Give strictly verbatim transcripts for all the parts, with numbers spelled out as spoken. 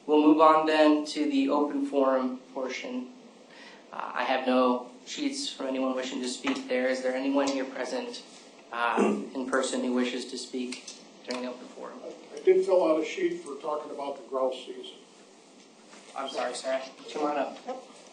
we'll move on then to the open forum portion. Uh, I have no sheets from anyone wishing to speak there. Is there anyone here present uh, in person who wishes to speak during the open forum? I did fill out a sheet for talking about the grouse season. I'm sorry, sir. Come on up.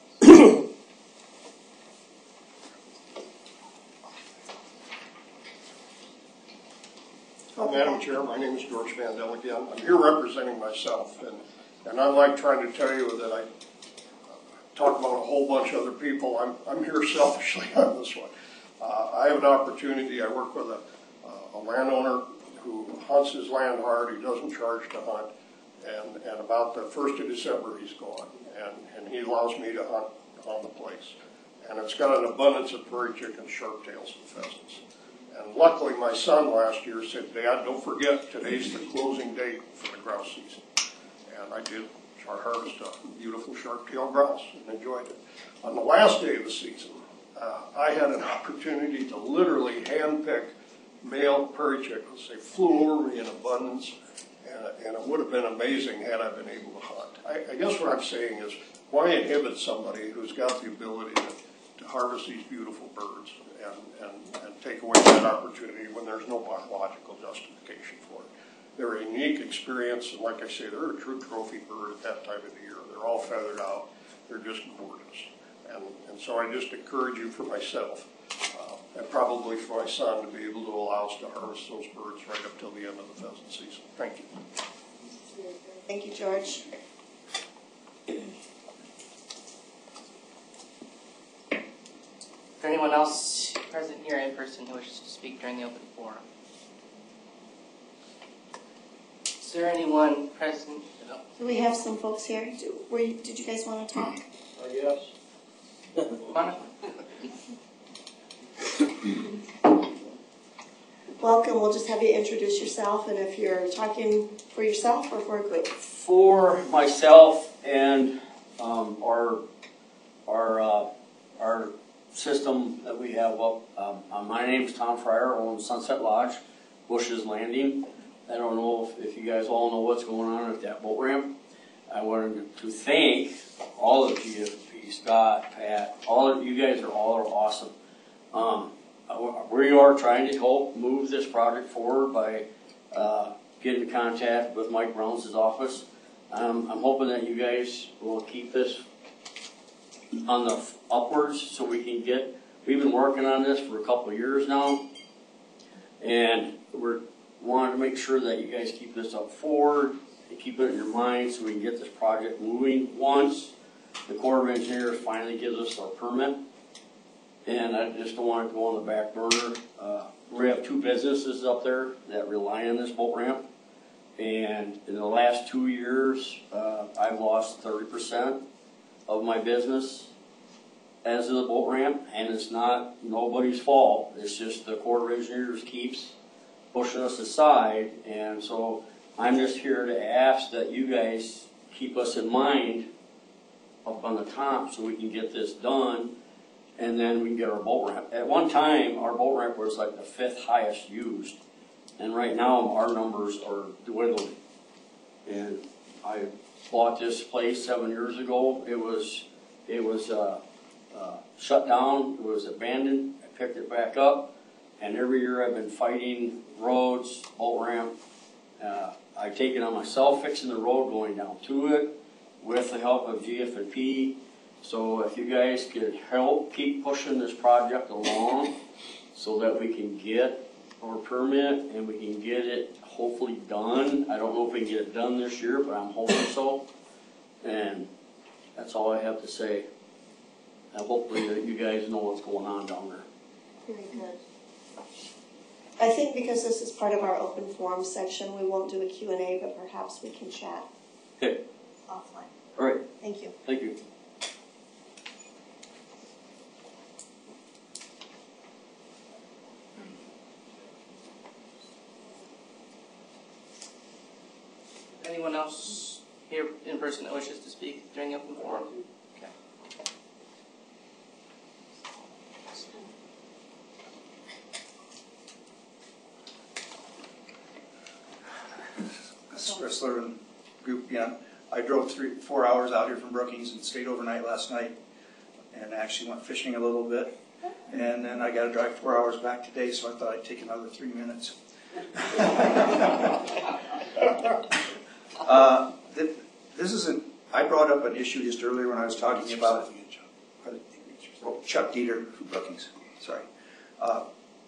Uh, Madam Chair, my name is George Vandell again. I'm here representing myself, and, and I'm like trying to tell you that I talk about a whole bunch of other people. I'm, I'm here selfishly on this one. Uh, I have an opportunity. I work with a, uh, a landowner who hunts his land hard. He doesn't charge to hunt. And, and about the first of December, he's gone. And, and he allows me to hunt on the place. And it's got an abundance of prairie chickens, sharp tails, and pheasants. And luckily, my son last year said, Dad, don't forget, today's the closing date for the grouse season. And I did harvest a beautiful sharp-tailed grouse and enjoyed it. On the last day of the season, uh, I had an opportunity to literally hand-pick male prairie chickens. They flew over me in abundance, and, and it would have been amazing had I been able to hunt. I, I guess what I'm saying is, why inhibit somebody who's got the ability to, to harvest these beautiful birds and, and, and take away that opportunity when there's no biological justification for it? They're a unique experience, and like I say, they're a true trophy bird at that time of the year. They're all feathered out. They're just gorgeous. And, and so I just encourage you for myself, uh, and probably for my son, to be able to allow us to harvest those birds right up till the end of the pheasant season. Thank you. Thank you, George. Is there anyone else present here in person who wishes to speak during the open forum? Is there anyone present? No. Do we have some folks here? Do, were you, did you guys want to talk? Uh, yes. Welcome. We'll just have you introduce yourself, and if you're talking for yourself or for a group. For myself and um, our our uh, our system that we have up. Um, uh, my name is Tom Fryer. I own Sunset Lodge, Bush's Landing. I don't know if, if you guys all know what's going on at that boat ramp. I wanted to thank all of you, Scott, Pat, all of you guys are all are awesome. Um, we are trying to help move this project forward by uh, getting in contact with Mike Brown's office. Um, I'm hoping that you guys will keep this on the upwards so we can get, we've been working on this for a couple of years now, and we're wanting to make sure that you guys keep this up forward and keep it in your mind so we can get this project moving once the Corps of Engineers finally gives us our permit. And I just don't want it to go on the back burner. Uh, we have two businesses up there that rely on this boat ramp. And in the last two years, uh, I've lost thirty percent of my business as of the boat ramp. And it's not nobody's fault. It's just the Corps of Engineers keeps pushing us aside. And so I'm just here to ask that you guys keep us in mind up on the top so we can get this done, and then we can get our boat ramp. At one time, our boat ramp was like the fifth highest used, and right now our numbers are dwindling. And I bought this place seven years ago. It was it was uh, uh, shut down. It was abandoned. I picked it back up, and every year I've been fighting roads, boat ramp. Uh, I take it on myself fixing the road going down to it, with the help of G F and P. So if you guys could help keep pushing this project along so that we can get our permit and we can get it hopefully done. I don't know if we can get it done this year, but I'm hoping so. And that's all I have to say. And hopefully that you guys know what's going on down there. Very good. I think because this is part of our open forum section, we won't do a Q and A, but perhaps we can chat Okay. offline. All right. Thank you. Thank you. Anyone else here in person that wishes to speak during the open forum? Okay. Wrestler and group, yeah. I drove three, four hours out here from Brookings and stayed overnight last night, and actually went fishing a little bit. And then I got to drive four hours back today, so I thought I'd take another three minutes. uh, th this isn't. I brought up an issue just earlier when I was talking about oh, Chuck Dieter from Brookings. Sorry. Uh,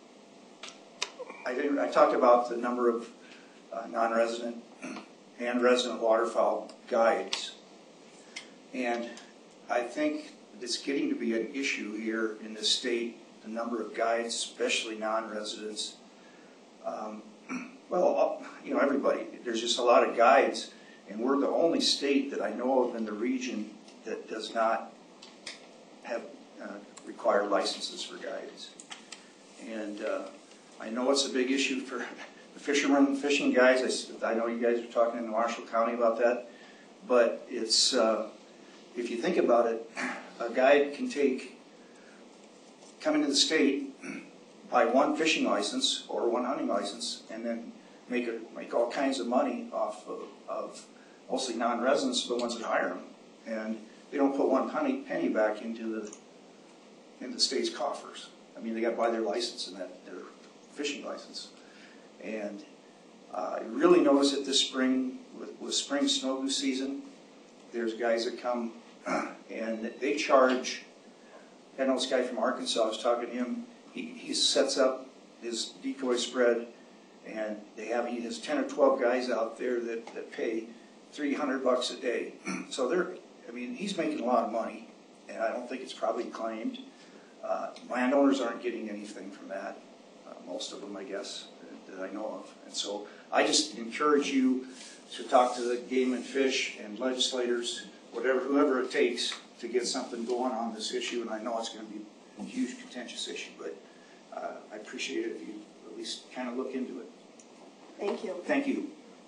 I, didn't, I talked about the number of uh, non-resident and resident waterfowl guides, and I think it's getting to be an issue here in the state, the number of guides, especially non-residents. Um, well, you know, everybody, there's just a lot of guides, and we're the only state that I know of in the region that does not have uh, required licenses for guides. And uh, I know it's a big issue for the fishermen, fishing guys. I, I know you guys are talking in Marshall County about that, but it's, uh, if you think about it, a guide can take, come into the state, buy one fishing license or one hunting license, and then make a, make all kinds of money off of, of mostly non-residents, the ones that hire them, and they don't put one penny, penny back into the into the state's coffers. I mean, they got to buy their license and that their fishing license, and uh, I really noticed it this spring with, with spring snow goose season. There's guys that come and they charge. I know this guy from Arkansas. I was talking to him. He, he sets up his decoy spread, and they have he has ten or twelve guys out there that, that pay three hundred bucks a day. So they're, I mean, he's making a lot of money, and I don't think it's probably claimed. Uh, landowners aren't getting anything from that. Uh, most of them, I guess, that, that I know of. And so I just encourage you to talk to the Game and Fish and legislators, whatever, whoever it takes, to get something going on this issue. And I know it's going to be a huge contentious issue, but uh, I appreciate it if you at least kind of look into it. Thank you. Thank you.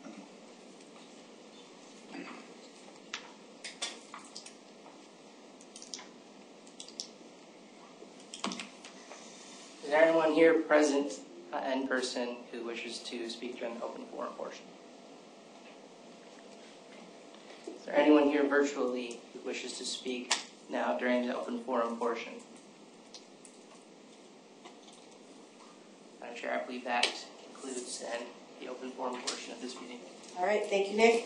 Is there anyone here present uh, in person who wishes to speak during the open forum portion? Is there anyone here virtually who wishes to speak now during the open forum portion? Madam Chair, I believe that concludes then the open forum portion of this meeting. All right, thank you, Nick.